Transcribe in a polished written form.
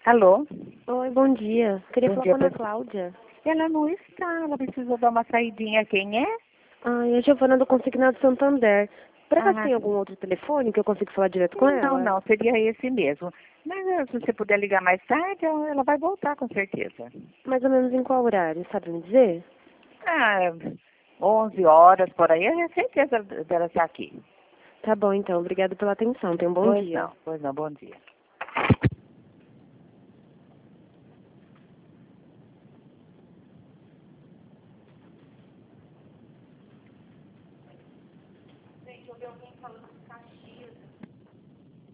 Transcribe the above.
Alô? Oi, bom dia. Queria Bom falar dia, com a Ana pessoal. Cláudia. Ela não está, ela precisou dar uma saidinha. Quem é? É a Giovana do Consignado Santander. Por acaso Ah, tem algum outro telefone que eu consigo falar direto com ela? não, seria esse mesmo. Mas se você puder ligar mais tarde, ela vai voltar com certeza. Mais ou menos em qual horário, sabe me dizer? Ah, 11 horas, por aí, eu tenho certeza dela estar aqui. Tá bom, então. Obrigada pela atenção. Tenha um bom dia. Pois não, bom dia. Gente, eu vi alguém falando de Caxias.